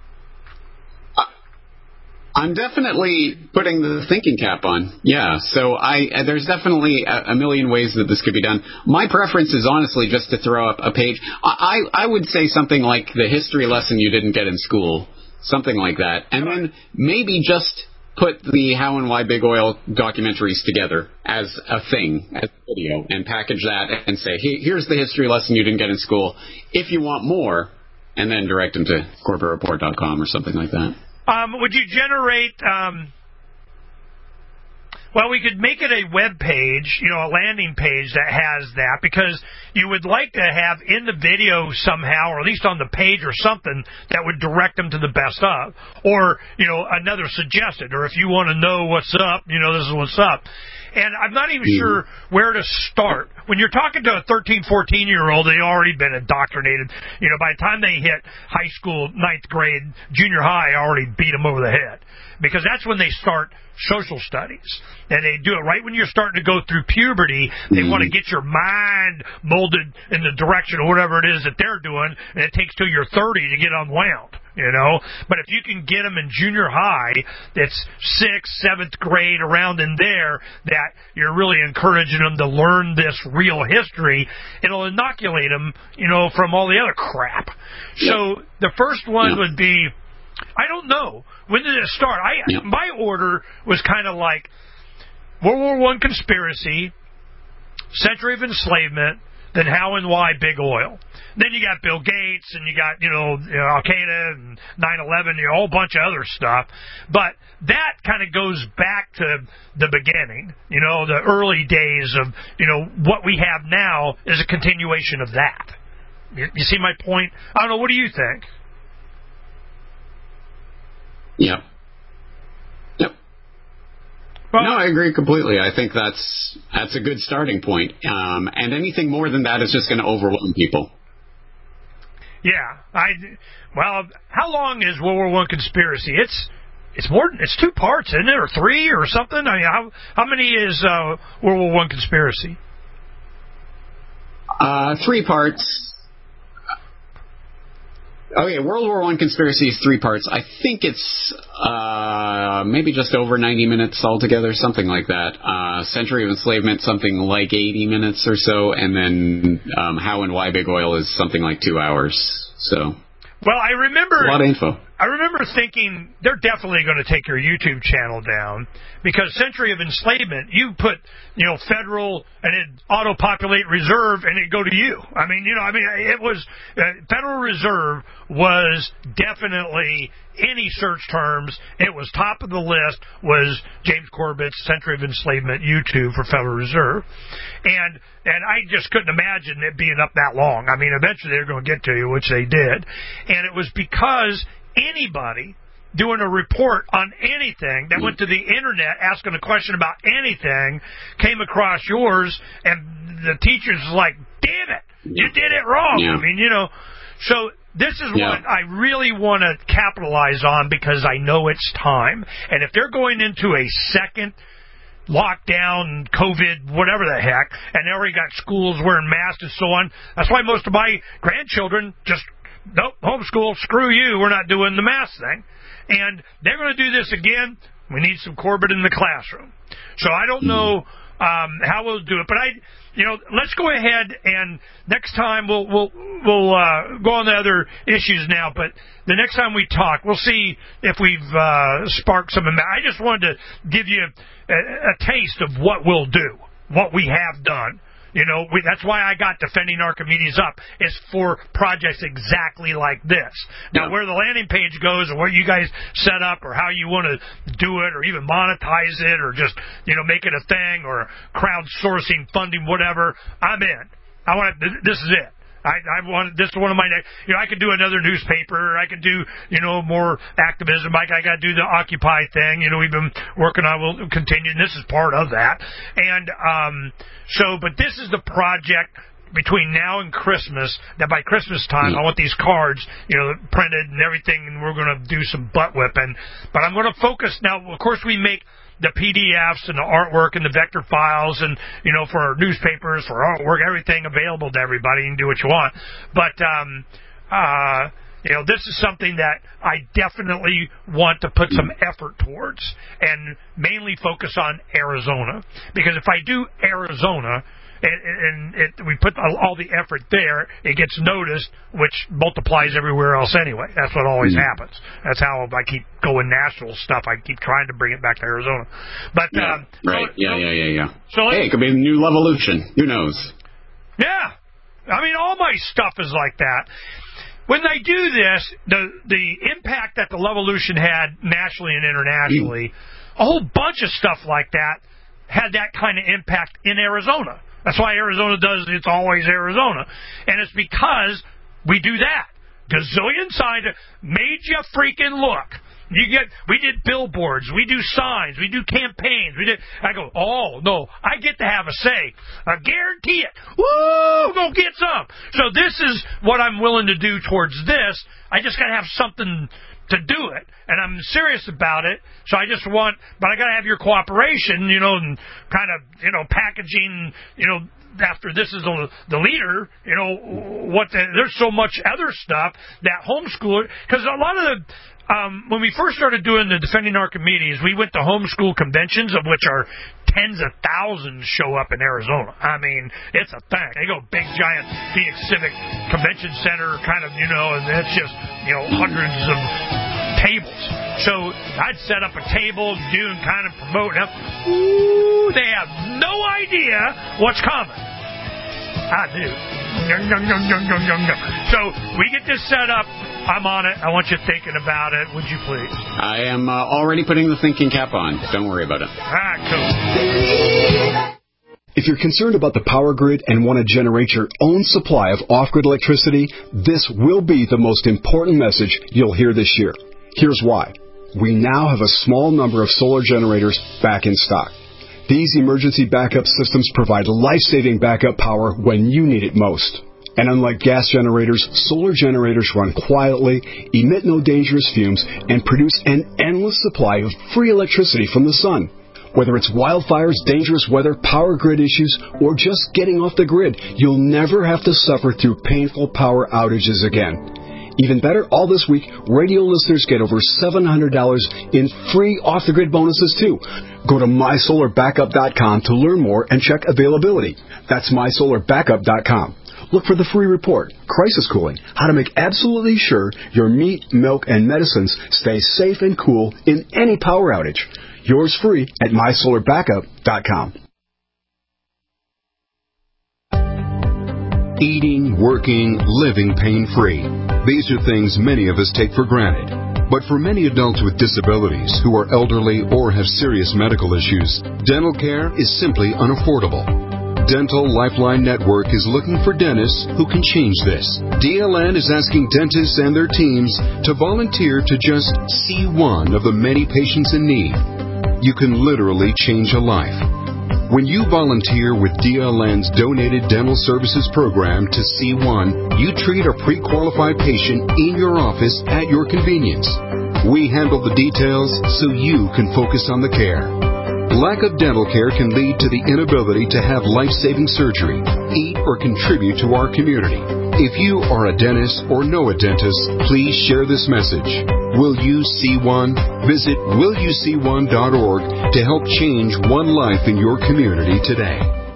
I'm definitely putting the thinking cap on. Yeah, so I there's definitely a, a million ways that this could be done. My preference is honestly just to throw up a page. I, I would say something like the history lesson you didn't get in school, something like that. And then maybe just put the How and Why Big Oil documentaries together as a thing, as a video, and package that and say, here's the history lesson you didn't get in school. If you want more, and then direct them to Corbett Report dot com or something like that. Um, would you generate, um, well, we could make it a web page, you know, a landing page that has that, because you would like to have in the video somehow, or at least on the page or something, that would direct them to the best of. Or, you know, another suggested, or if you want to know what's up, you know, this is what's up. And I'm not even mm-hmm. sure where to start. When you're talking to a thirteen, fourteen-year-old, they've already been indoctrinated. You know, by the time they hit high school, ninth grade, junior high, I already beat them over the head. Because that's when they start social studies. And they do it right when you're starting to go through puberty. They mm-hmm. want to get your mind molded in the direction of whatever it is that they're doing, and it takes till you're thirty to get unwound, you know. But if you can get them in junior high, that's sixth, seventh grade, around in there, that you're really encouraging them to learn this real history, it'll inoculate them, you know, from all the other crap. Yep. So the first one yep. would be, I don't know. When did it start? I yep. My order was kind of like World War One conspiracy, Century of Enslavement, then How and Why Big Oil. Then you got Bill Gates, and you got, you know, you know Al-Qaeda and nine eleven, you know, a whole bunch of other stuff. But that kind of goes back to the beginning, you know, the early days of, you know, what we have now is a continuation of that. You, you see my point? I don't know. What do you think? Yep. Yep. Well, no, I agree completely. I think that's that's a good starting point. Um, and anything more than that is just going to overwhelm people. Yeah. I well, how long is World War One conspiracy? It's it's more. It's two parts, isn't it, or three, or something? I mean, how how many is uh, World War One conspiracy? Uh, three parts. Okay, World War One conspiracy is three parts. I think it's uh, maybe just over ninety minutes altogether, something like that. Uh, Century of Enslavement, something like eighty minutes or so, and then um, How and Why Big Oil is something like two hours. So, well, I remember a lot of info. I remember thinking they're definitely going to take your YouTube channel down, because Century of Enslavement, you put, you know, federal and it auto-populate reserve and it go to you. I mean, you know, I mean, it was, uh, Federal Reserve was definitely, any search terms, it was top of the list, was James Corbett's Century of Enslavement YouTube for Federal Reserve. And and I just couldn't imagine it being up that long. I mean, eventually they're going to get to you, which they did. And it was because anybody doing a report on anything that went to the internet asking a question about anything came across yours, and the teacher's like, damn it, you did it wrong. Yeah. I mean, you know, so this is yeah. what I really want to capitalize on, because I know it's time. And if they're going into a second lockdown, COVID, whatever the heck, and they already got schools wearing masks and so on. That's why most of my grandchildren just, nope, homeschool, screw you, we're not doing the mask thing. And they're going to do this again. We need some Corbett in the classroom. So I don't know um, how we'll do it, but I, you know, let's go ahead and next time we'll we'll we'll uh, go on the other issues now. But the next time we talk, we'll see if we've uh, sparked some. I just wanted to give you a, a taste of what we'll do, what we have done. You know, we, that's why I got Defending Archimedes up, is for projects exactly like this. Now, where the landing page goes, or what you guys set up, or how you want to do it, or even monetize it, or just, you know, make it a thing, or crowdsourcing, funding, whatever, I'm in. I want to, this is it. I, I want, this is one of my, you know, I could do another newspaper, I could do, you know, more activism, like I got to do the Occupy thing, you know, we've been working on, we'll continue, and this is part of that. And, um, so, but this is the project between now and Christmas, that by Christmas time, mm. I want these cards, you know, printed and everything, and we're going to do some butt whipping. But I'm going to focus now, of course, we make the P D Fs and the artwork and the vector files and, you know, for our newspapers, for artwork, everything available to everybody. You can do what you want. But, um, uh, you know, this is something that I definitely want to put some effort towards and mainly focus on Arizona. Because if I do Arizona, and, and it, we put all the effort there, it gets noticed, which multiplies everywhere else anyway. That's what always mm. happens. That's how I keep going national stuff. I keep trying to bring it back to Arizona. But yeah, um, right, so, yeah, so, yeah, yeah, yeah. So hey, it could be a new Levolution. Who knows? Yeah, I mean, all my stuff is like that. When they do this, the the impact that the Levolution had nationally and internationally, mm. a whole bunch of stuff like that had that kind of impact in Arizona. That's why Arizona does It's Always Arizona. And it's because we do that. Gazillion signs made you freaking look. You get, we did billboards, we do signs, we do campaigns, we did, I go, oh, no, I get to have a say. I guarantee it. Woo, go get some. So this is what I'm willing to do towards this. I just got to have something to do it, and I'm serious about it, so I just want, but I got to have your cooperation, you know, and kind of, you know, packaging, you know, after this is the, the leader, you know, what the, there's so much other stuff that homeschooler, because a lot of the, um, when we first started doing the Defending Archimedes, we went to homeschool conventions, of which are tens of thousands show up in Arizona. I mean, it's a thing. They go big, giant Phoenix Civic Convention Center, kind of, you know, and it's just, you know, hundreds of tables. So I'd set up a table, do and kind of promote them. Ooh, they have no idea what's coming. I do. So we get this set up. I'm on it. I want you thinking about it. Would you please? I am uh, already putting the thinking cap on. Don't worry about it. Ah, cool. If you're concerned about the power grid and want to generate your own supply of off-grid electricity, this will be the most important message you'll hear this year. Here's why. We now have a small number of solar generators back in stock. These emergency backup systems provide life-saving backup power when you need it most. And unlike gas generators, solar generators run quietly, emit no dangerous fumes, and produce an endless supply of free electricity from the sun. Whether it's wildfires, dangerous weather, power grid issues, or just getting off the grid, you'll never have to suffer through painful power outages again. Even better, all this week, radio listeners get over seven hundred dollars in free off-the-grid bonuses, too. Go to my solar backup dot com to learn more and check availability. That's my solar backup dot com. Look for the free report, Crisis Cooling, how to make absolutely sure your meat, milk, and medicines stay safe and cool in any power outage. Yours free at my solar backup dot com. Eating, working, living pain-free. These are things many of us take for granted. But for many adults with disabilities who are elderly or have serious medical issues, dental care is simply unaffordable. Dental Lifeline Network is looking for dentists who can change this. D L N is asking dentists and their teams to volunteer to just see one of the many patients in need. You can literally change a life. When you volunteer with D L N's Donated Dental Services Program to C one, you treat a pre-qualified patient in your office at your convenience. We handle the details so you can focus on the care. Lack of dental care can lead to the inability to have life-saving surgery, eat, or contribute to our community. If you are a dentist or know a dentist, please share this message. Will you see one? Visit will you see one dot org to help change one life in your community today.